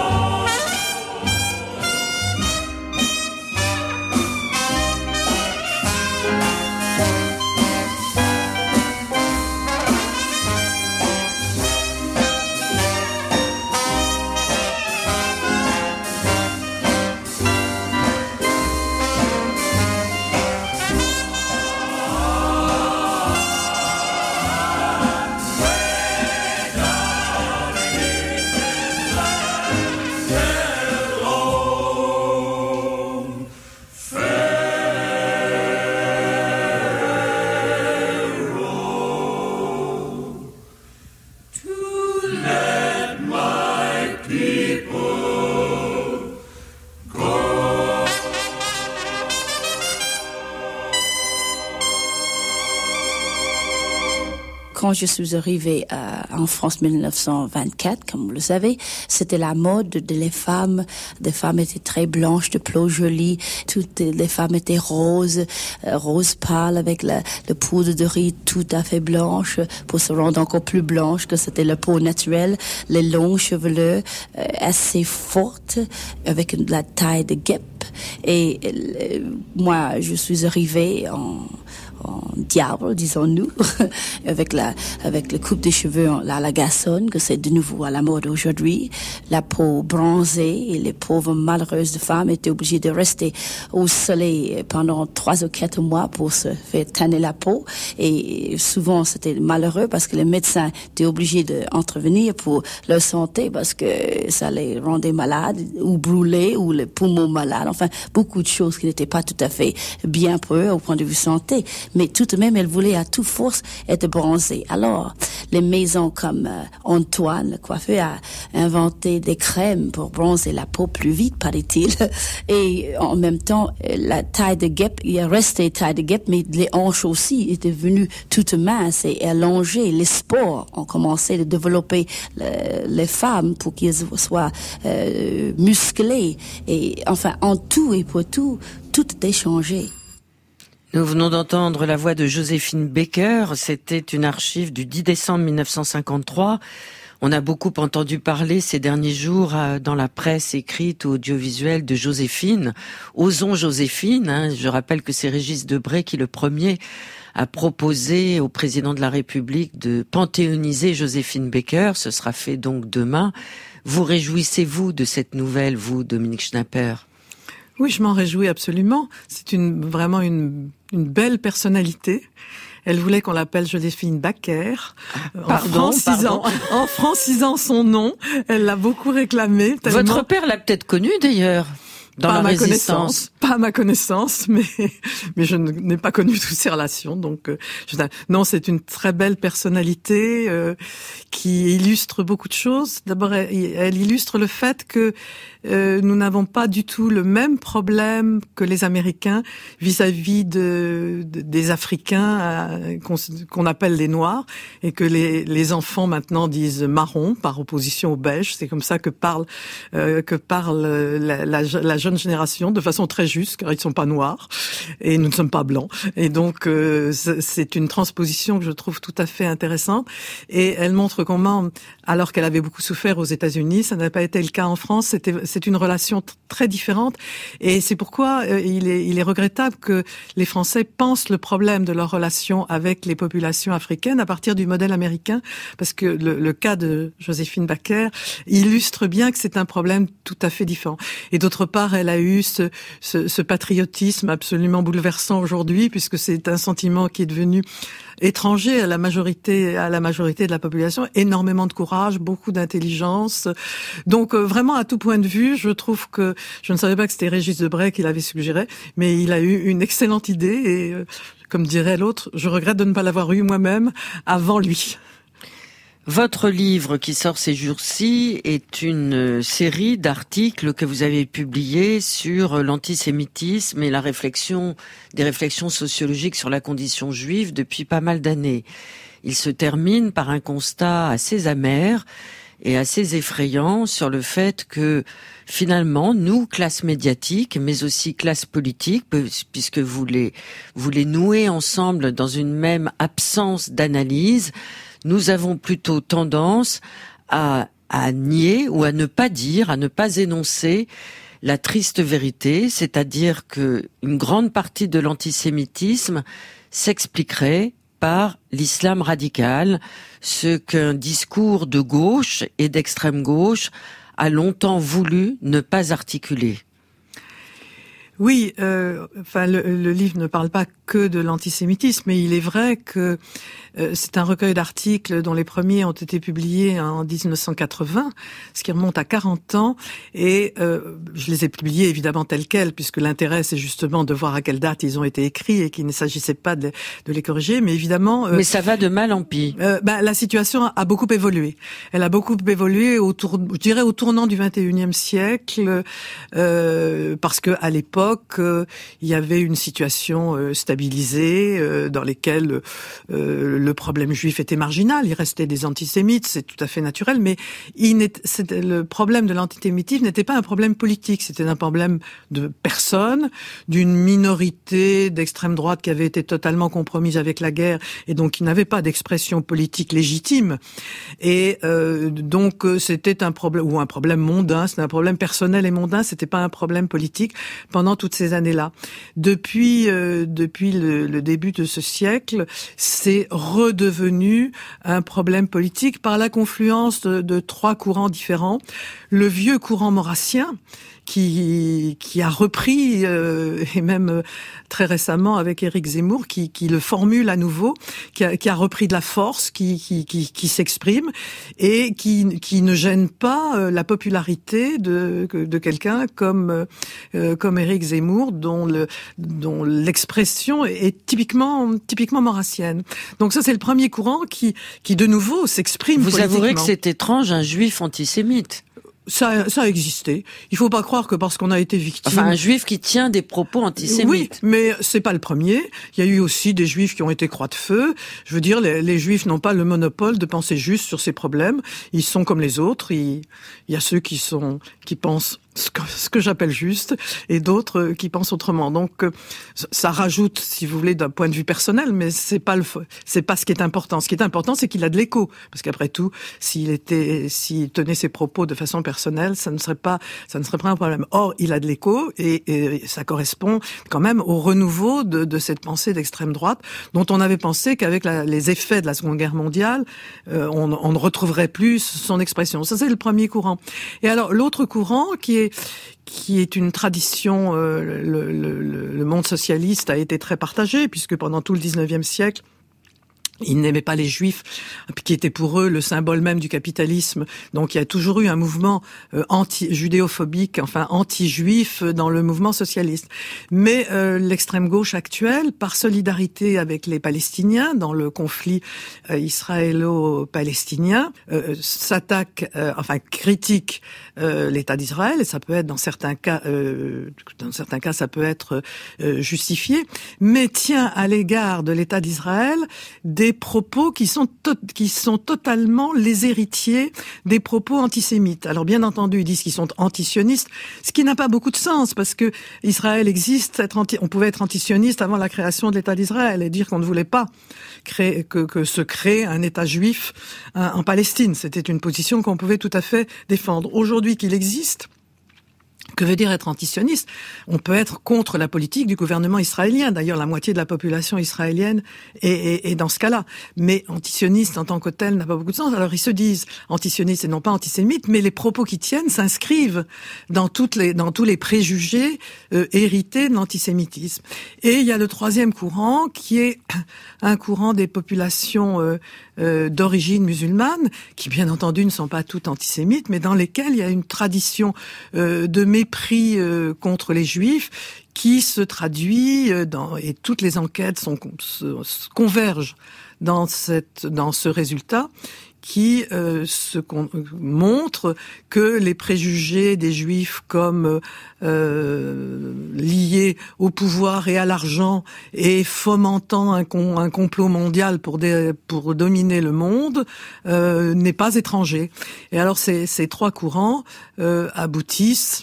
Quand je suis arrivée euh, en France mille neuf cent vingt-quatre, comme vous le savez, c'était la mode de les femmes. Des femmes étaient très blanches, de peau jolie. Toutes les femmes étaient roses, euh, rose pâle avec la, la poudre de riz tout à fait blanche pour se rendre encore plus blanche que c'était la peau naturelle. Les longs cheveux euh, assez fortes avec une, la taille de guêpe. Et euh, moi, je suis arrivée en en diable, disons-nous, avec la avec le coupe des cheveux à la garçonne, que c'est de nouveau à la mode aujourd'hui, la peau bronzée, et les pauvres malheureuses femmes étaient obligées de rester au soleil pendant trois ou quatre mois pour se faire tanner la peau, et souvent c'était malheureux parce que les médecins étaient obligés d'intervenir pour leur santé parce que ça les rendait malades ou brûlés ou les poumons malades, enfin beaucoup de choses qui n'étaient pas tout à fait bien pour eux au point de vue santé, mais tout de même elle voulait à toute force être bronzée. Alors les maisons comme euh, Antoine, le coiffeur, a inventé des crèmes pour bronzer la peau plus vite, paraît-il, et en même temps la taille de guêpe, il est resté taille de guêpe, mais les hanches aussi étaient devenues toutes minces et allongées. Les sports ont commencé de développer le, les femmes pour qu'ils soient euh, musclés, et enfin en tout et pour tout, tout est changé. Nous venons d'entendre la voix de Joséphine Baker. C'était une archive du dix décembre mille neuf cent cinquante-trois. On a beaucoup entendu parler ces derniers jours dans la presse écrite ou audiovisuelle de Joséphine. Osons Joséphine, hein. Je rappelle que c'est Régis Debray qui, le premier, a proposé au président de la République de panthéoniser Joséphine Baker. Ce sera fait donc demain. Vous réjouissez-vous de cette nouvelle, vous, Dominique Schnapper ? Oui, je m'en réjouis absolument. C'est une, vraiment une, une belle personnalité. Elle voulait qu'on l'appelle Joséphine Baker. Pardon, en francisant, pardon. en francisant son nom. Elle l'a beaucoup réclamé. Tellement... Votre père l'a peut-être connu d'ailleurs. Dans pas la à ma résistance. connaissance, pas à ma connaissance, mais mais je n'ai pas connu toutes ces relations. Donc euh, je, non, c'est une très belle personnalité euh, qui illustre beaucoup de choses. D'abord, elle, elle illustre le fait que euh, nous n'avons pas du tout le même problème que les Américains vis-à-vis de, de des Africains euh, qu'on, qu'on appelle les Noirs, et que les les enfants maintenant disent marron par opposition au beige. C'est comme ça que parle euh, que parle la, la, la jeune génération, de façon très juste, car ils ne sont pas noirs et nous ne sommes pas blancs. Et donc, euh, c'est une transposition que je trouve tout à fait intéressante. Et elle montre comment, alors qu'elle avait beaucoup souffert aux États-Unis, ça n'a pas été le cas en France. C'était, c'est une relation t- très différente. Et c'est pourquoi euh, il est, il est regrettable que les Français pensent le problème de leur relation avec les populations africaines à partir du modèle américain, parce que le, le cas de Joséphine Baker illustre bien que c'est un problème tout à fait différent. Et d'autre part, elle a eu ce, ce, ce patriotisme absolument bouleversant aujourd'hui, puisque c'est un sentiment qui est devenu étranger à la majorité, à la majorité de la population. Énormément de courage, beaucoup d'intelligence. Donc, euh, vraiment, à tout point de vue, je trouve que, je ne savais pas que c'était Régis Debray qui l'avait suggéré, mais il a eu une excellente idée et, euh, comme dirait l'autre, je regrette de ne pas l'avoir eu moi-même avant lui. Votre livre qui sort ces jours-ci est une série d'articles que vous avez publiés sur l'antisémitisme et la réflexion, des réflexions sociologiques sur la condition juive depuis pas mal d'années. Il se termine par un constat assez amer et assez effrayant sur le fait que finalement, nous, classe médiatique, mais aussi classe politique, puisque vous les, vous les nouez ensemble dans une même absence d'analyse, nous avons plutôt tendance à, à nier ou à ne pas dire, à ne pas énoncer la triste vérité, c'est-à-dire que une grande partie de l'antisémitisme s'expliquerait par l'islam radical, ce qu'un discours de gauche et d'extrême gauche a longtemps voulu ne pas articuler. Oui, euh, enfin le, le livre ne parle pas que de l'antisémitisme, mais il est vrai que euh, c'est un recueil d'articles dont les premiers ont été publiés en dix-neuf cent quatre-vingts, ce qui remonte à quarante ans, et euh, je les ai publiés évidemment tels quels, puisque l'intérêt c'est justement de voir à quelle date ils ont été écrits et qu'il ne s'agissait pas de, de les corriger, mais évidemment... Euh, mais ça va de mal en pis. Euh, ben, la situation a beaucoup évolué. Elle a beaucoup évolué autour, je dirais au tournant du vingt et unième siècle, euh, parce que à l'époque, Euh, il y avait une situation euh, stabilisée euh, dans laquelle euh, le problème juif était marginal. Il restait des antisémites, c'est tout à fait naturel, mais il c'était, le problème de l'antisémitisme n'était pas un problème politique, c'était un problème de personnes, d'une minorité d'extrême droite qui avait été totalement compromise avec la guerre et donc qui n'avait pas d'expression politique légitime. Et euh, donc c'était un problème, ou un problème mondain, c'était un problème personnel et mondain, c'était pas un problème politique pendant toutes ces années-là. Depuis, euh, depuis depuis le, le début de ce siècle, c'est redevenu un problème politique par la confluence de, de trois courants différents. Le vieux courant maurassien, qui qui a repris euh, et même euh, très récemment avec Éric Zemmour qui qui le formule à nouveau, qui a, qui a repris de la force, qui qui qui, qui s'exprime et qui qui ne gêne pas euh, la popularité de de quelqu'un comme euh, comme Éric Zemmour, dont le dont l'expression est typiquement typiquement maurassienne. Donc ça c'est le premier courant qui qui de nouveau s'exprime Vous politiquement. avouerez que c'est étrange, un juif antisémite. Ça, ça a existé. Il faut pas croire que parce qu'on a été victime... Enfin, un juif qui tient des propos antisémites. Oui, mais c'est pas le premier. Il y a eu aussi des juifs qui ont été croix de feu. Je veux dire, les, les juifs n'ont pas le monopole de penser juste sur ces problèmes. Ils sont comme les autres. Il, il y a ceux qui sont, qui pensent ce que, ce que j'appelle juste, et d'autres qui pensent autrement. Donc, ça rajoute, si vous voulez, d'un point de vue personnel, mais c'est pas le, c'est pas ce qui est important. Ce qui est important, c'est qu'il a de l'écho. Parce qu'après tout, s'il était, s'il tenait ses propos de façon personnelle, ça ne serait pas, ça ne serait pas un problème. Or, il a de l'écho, et, et ça correspond quand même au renouveau de, de cette pensée d'extrême droite, dont on avait pensé qu'avec la, les effets de la Seconde Guerre mondiale, euh, on, on ne retrouverait plus son expression. Ça, c'est le premier courant. Et alors, l'autre courant, qui est qui est une tradition, euh, le, le, le monde socialiste a été très partagé, puisque pendant tout le dix-neuvième siècle, ils n'aimaient pas les juifs, qui étaient pour eux le symbole même du capitalisme. Donc il y a toujours eu un mouvement euh, anti-judéophobique, enfin anti-juif dans le mouvement socialiste. Mais euh, l'extrême gauche actuelle, par solidarité avec les Palestiniens dans le conflit euh, israélo-palestinien, euh, s'attaque, euh, enfin critique euh, l'État d'Israël. Et ça peut être dans certains cas, euh, dans certains cas, ça peut être euh, justifié, mais tient à l'égard de l'État d'Israël des propos qui sont to- qui sont totalement les héritiers des propos antisémites. Alors bien entendu, ils disent qu'ils sont antisionistes, ce qui n'a pas beaucoup de sens parce que Israël existe, être anti- on pouvait être antisioniste avant la création de l'État d'Israël et dire qu'on ne voulait pas créer que, que se crée un État juif hein, en Palestine. C'était une position qu'on pouvait tout à fait défendre. Aujourd'hui qu'il existe, que veut dire être antisioniste? On peut être contre la politique du gouvernement israélien. D'ailleurs, la moitié de la population israélienne est, est, est dans ce cas-là. Mais antisioniste en tant que tel n'a pas beaucoup de sens. Alors, ils se disent antisionistes et non pas antisémites, mais les propos qu'ils tiennent s'inscrivent dans toutes les, dans tous les préjugés euh, hérités de l'antisémitisme. Et il y a le troisième courant qui est un courant des populations euh, euh, d'origine musulmane, qui bien entendu ne sont pas toutes antisémites, mais dans lesquelles il y a une tradition euh, de mépris euh, contre les juifs qui se traduit euh, dans, et toutes les enquêtes sont, se, se convergent dans cette dans ce résultat qui euh, se con- montre que les préjugés des juifs comme euh, liés au pouvoir et à l'argent et fomentant un, con- un complot mondial pour, des, pour dominer le monde euh, n'est pas étranger. Et alors ces, ces trois courants euh, aboutissent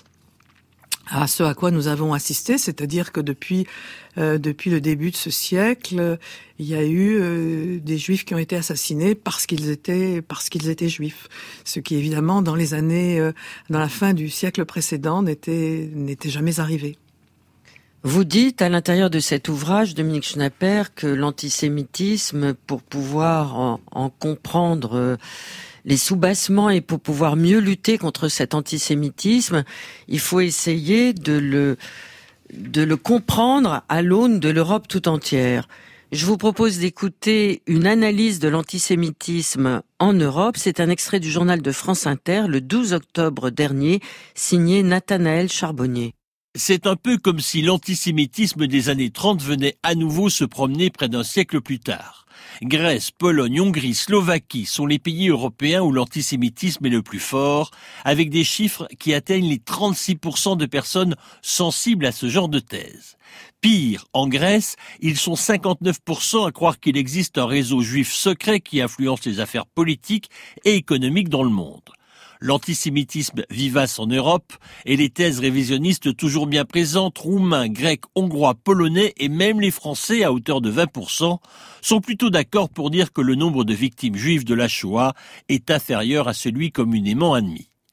à ce à quoi nous avons assisté, c'est-à-dire que depuis euh, depuis le début de ce siècle, il y a eu euh, des juifs qui ont été assassinés parce qu'ils étaient parce qu'ils étaient juifs, ce qui évidemment dans les années euh, dans la fin du siècle précédent n'était n'était jamais arrivé. Vous dites à l'intérieur de cet ouvrage, Dominique Schnapper, que l'antisémitisme, pour pouvoir en, en comprendre euh, les soubassements et pour pouvoir mieux lutter contre cet antisémitisme, il faut essayer de le, de le comprendre à l'aune de l'Europe tout entière. Je vous propose d'écouter une analyse de l'antisémitisme en Europe. C'est un extrait du journal de France Inter, le douze octobre dernier, signé Nathanaël Charbonnier. C'est un peu comme si l'antisémitisme des années trente venait à nouveau se promener près d'un siècle plus tard. Grèce, Pologne, Hongrie, Slovaquie sont les pays européens où l'antisémitisme est le plus fort, avec des chiffres qui atteignent les trente-six pour cent de personnes sensibles à ce genre de thèse. Pire, en Grèce, ils sont cinquante-neuf pour cent à croire qu'il existe un réseau juif secret qui influence les affaires politiques et économiques dans le monde. L'antisémitisme vivace en Europe et les thèses révisionnistes toujours bien présentes, roumains, grecs, hongrois, polonais et même les Français à hauteur de vingt pour cent, sont plutôt d'accord pour dire que le nombre de victimes juives de la Shoah est inférieur à celui communément admis.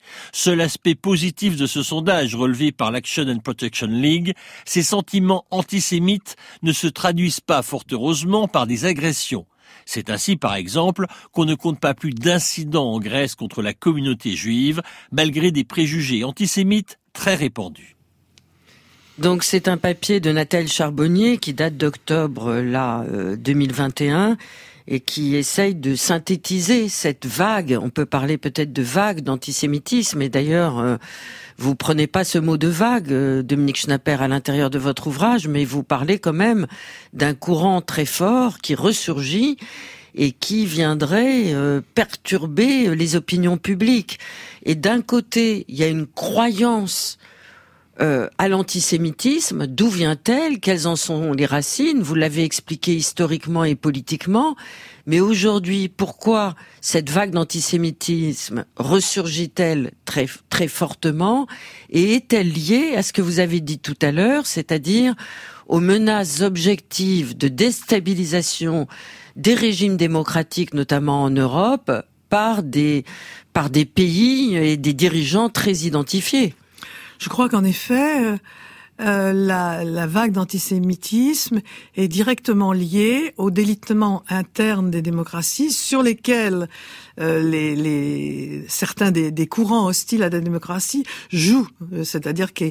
Seul aspect positif de ce sondage relevé par l'Action and Protection League, ces sentiments antisémites ne se traduisent pas, fort heureusement, par des agressions. C'est ainsi, par exemple, qu'on ne compte pas plus d'incidents en Grèce contre la communauté juive, malgré des préjugés antisémites très répandus. Donc c'est un papier de Nathalie Charbonnier qui date d'octobre là euh, deux mille vingt et un et qui essaye de synthétiser cette vague. On peut parler peut-être de vague d'antisémitisme, et d'ailleurs euh, vous prenez pas ce mot de vague, euh, Dominique Schnapper, à l'intérieur de votre ouvrage, mais vous parlez quand même d'un courant très fort qui ressurgit et qui viendrait euh, perturber les opinions publiques. Et d'un côté, il y a une croyance Euh, à l'antisémitisme. D'où vient-elle? Quelles en sont les racines? Vous l'avez expliqué historiquement et politiquement. Mais aujourd'hui, pourquoi cette vague d'antisémitisme ressurgit-elle très, très fortement? Et est-elle liée à ce que vous avez dit tout à l'heure, c'est-à-dire aux menaces objectives de déstabilisation des régimes démocratiques, notamment en Europe, par des, par des pays et des dirigeants très identifiés? Je crois qu'en effet, euh, la, la vague d'antisémitisme est directement liée au délitement interne des démocraties sur lesquelles euh, les, les, certains des, des courants hostiles à la démocratie jouent. C'est-à-dire que,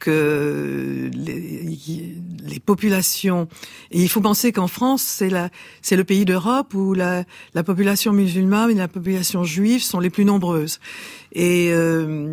que les, les populations... Et il faut penser qu'en France, c'est, la, c'est le pays d'Europe où la, la population musulmane et la population juive sont les plus nombreuses. Et euh,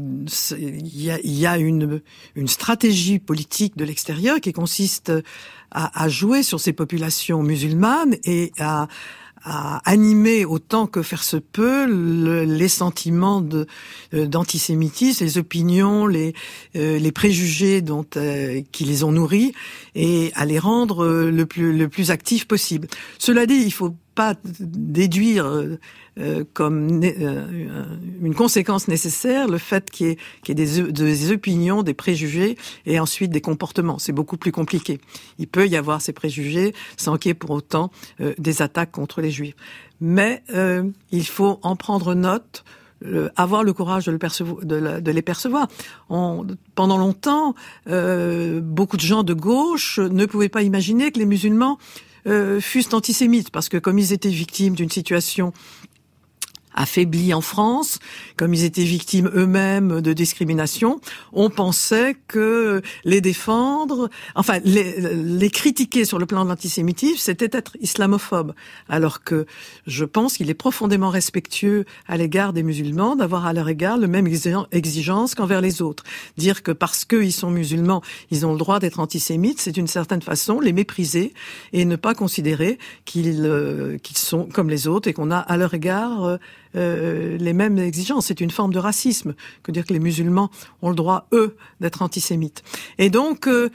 il y a, il y a une, une stratégie politique de l'extérieur qui consiste à, à jouer sur ces populations musulmanes et à, à animer autant que faire se peut le, les sentiments de, d'antisémitisme, les opinions, les, euh, les préjugés dont euh, qui les ont nourris, et à les rendre le plus, le plus actifs possible. Cela dit, il faut pas déduire euh, euh, comme euh, une conséquence nécessaire le fait qu'il y ait, qu'il y ait des, des opinions, des préjugés et ensuite des comportements. C'est beaucoup plus compliqué. Il peut y avoir ces préjugés sans qu'il y ait pour autant euh, des attaques contre les Juifs. Mais euh, il faut en prendre note, euh, avoir le courage de, le percevoir, de, la, de les percevoir. On, pendant longtemps, euh, beaucoup de gens de gauche ne pouvaient pas imaginer que les musulmans Euh, fussent antisémites, parce que comme ils étaient victimes d'une situation affaiblis en France, comme ils étaient victimes eux-mêmes de discrimination, on pensait que les défendre, enfin les, les critiquer sur le plan de l'antisémitisme, c'était être islamophobe. Alors que je pense qu'il est profondément respectueux à l'égard des musulmans d'avoir à leur égard le même exigence qu'envers les autres. Dire que parce qu'ils sont musulmans, ils ont le droit d'être antisémites, c'est d'une certaine façon les mépriser et ne pas considérer qu'ils, euh, qu'ils sont comme les autres et qu'on a à leur égard euh, Euh, les mêmes exigences. C'est une forme de racisme que dire que les musulmans ont le droit, eux, d'être antisémites. Et donc, euh,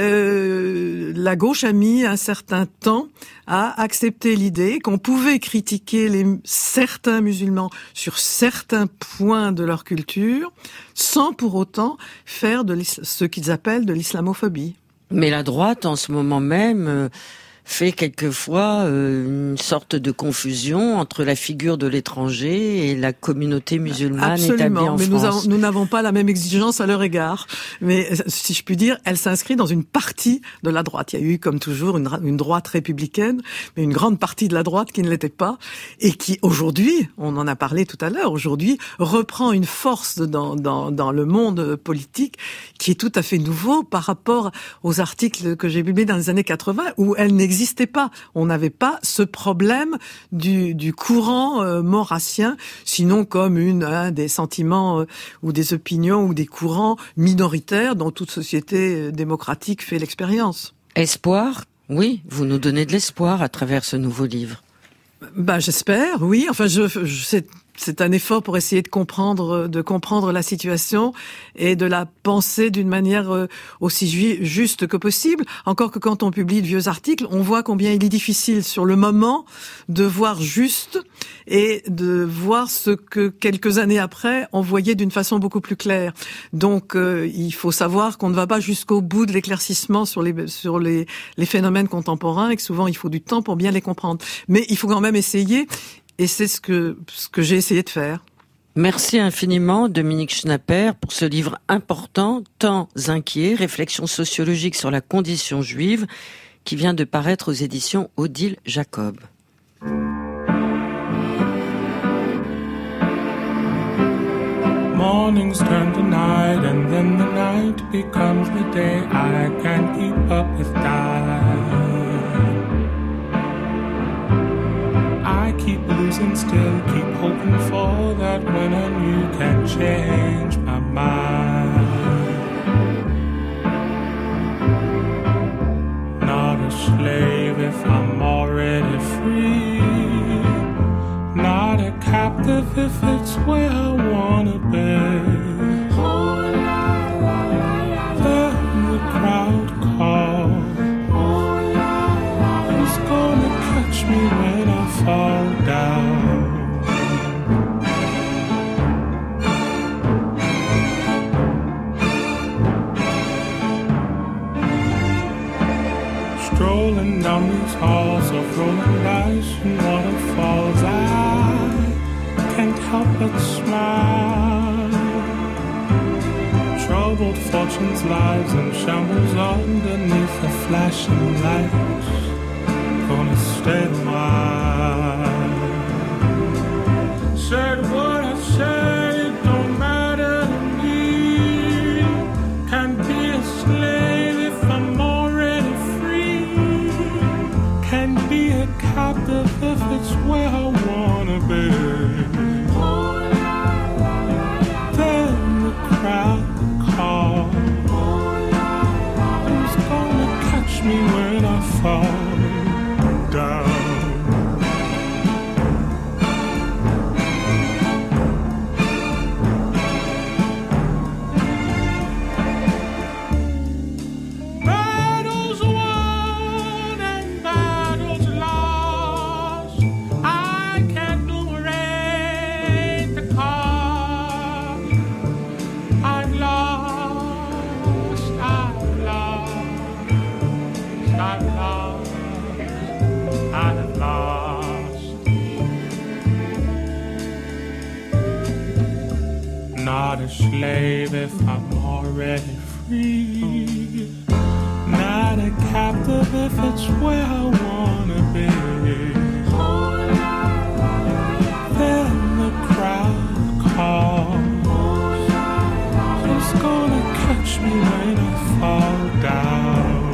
euh, la gauche a mis un certain temps à accepter l'idée qu'on pouvait critiquer les, certains musulmans sur certains points de leur culture sans pour autant faire de ce qu'ils appellent de l'islamophobie. Mais la droite, en ce moment même... Euh... fait quelquefois euh, une sorte de confusion entre la figure de l'étranger et la communauté musulmane Absolument, établie en mais France. Nous, nous n'avons pas la même exigence à leur égard. Mais si je puis dire, elle s'inscrit dans une partie de la droite. Il y a eu, comme toujours, une, une droite républicaine, mais une grande partie de la droite qui ne l'était pas et qui, aujourd'hui, on en a parlé tout à l'heure, aujourd'hui, reprend une force dans, dans, dans le monde politique qui est tout à fait nouveau par rapport aux articles que j'ai publiés dans les années quatre-vingts où elle n'existait n'existait pas. On n'avait pas ce problème du, du courant euh, maurassien, sinon comme une hein, des sentiments euh, ou des opinions ou des courants minoritaires dont toute société euh, démocratique fait l'expérience. Espoir, oui, vous nous donnez de l'espoir à travers ce nouveau livre. Bah, j'espère, oui. Enfin, je, je c'est, c'est un effort pour essayer de comprendre, de comprendre la situation et de la penser d'une manière aussi ju- juste que possible. Encore que quand on publie de vieux articles, on voit combien il est difficile sur le moment de voir juste et de voir ce que quelques années après on voyait d'une façon beaucoup plus claire. Donc, euh, il faut savoir qu'on ne va pas jusqu'au bout de l'éclaircissement sur les sur les, les phénomènes contemporains et que souvent il faut du temps pour bien les comprendre. Mais il faut quand même essayer. Et c'est ce que ce que j'ai essayé de faire. Merci infiniment, Dominique Schnapper, pour ce livre important, Temps inquiets, réflexion sociologique sur la condition juive, qui vient de paraître aux éditions Odile Jacob. Mornings turn to night and then the night becomes the day. I can't keep up with time. I keep losing still, keep hoping for that when and you can change my mind. Not a slave if I'm already free. Not a captive if it's where I wanna be. Then the crowd calls. Who's gonna catch me when I fall down? Strolling down these halls of rolling dice and waterfalls, I can't help but smile. Troubled fortunes, lives and shambles underneath the flashing lights. Gonna stay a while. Said what I said, it don't matter to me. Can't be a slave if I'm already free. Can't be a captive if it's where I wanna be. Then the crowd calls. Who's gonna catch me when I fall down? Battles won and battles lost. I can't numerate the cost. I've lost, I've lost, I've lost, I've lost. Not a slave if I'm already free. Not a captive if it's where I wanna be. Then the crowd calls. Who's gonna catch me when I fall down?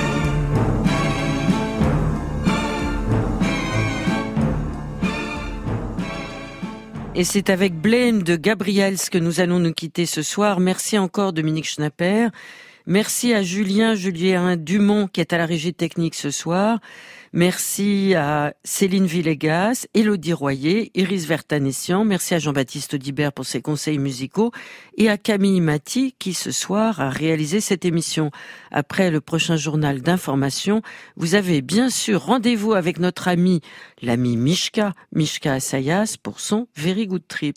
Et c'est avec Blame de Gabriels que nous allons nous quitter ce soir. Merci encore Dominique Schnapper. Merci à Julien, Julien Dumont qui est à la régie technique ce soir. Merci à Céline Villegas, Élodie Royer, Iris Vertanessian. Merci à Jean-Baptiste Audibert pour ses conseils musicaux et à Camille Maty qui ce soir a réalisé cette émission. Après le prochain journal d'information, vous avez bien sûr rendez-vous avec notre ami, l'ami Mishka, Mishka Assayas pour son Very Good Trip.